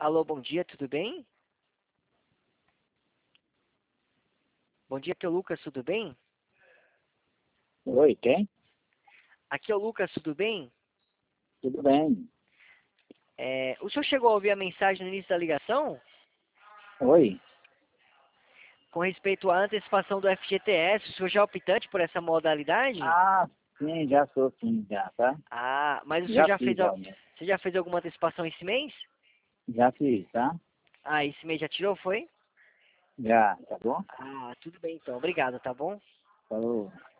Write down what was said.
Alô, bom dia, tudo bem? Bom dia, aqui é o Lucas, tudo bem? Oi, quem? Aqui é o Lucas, tudo bem? Tudo bem. O senhor chegou a ouvir a mensagem no início da ligação Oi. com respeito à antecipação do FGTS? O senhor já é optante por essa modalidade? Ah, sim, já sou sim, já, tá? Ah, mas o senhor Já já fiz, fez, já. você já fez alguma antecipação esse mês? Já fiz, tá? Ah, esse mês já tirou, foi? Já, tá bom? Ah, tudo bem então, obrigado, tá bom? Falou.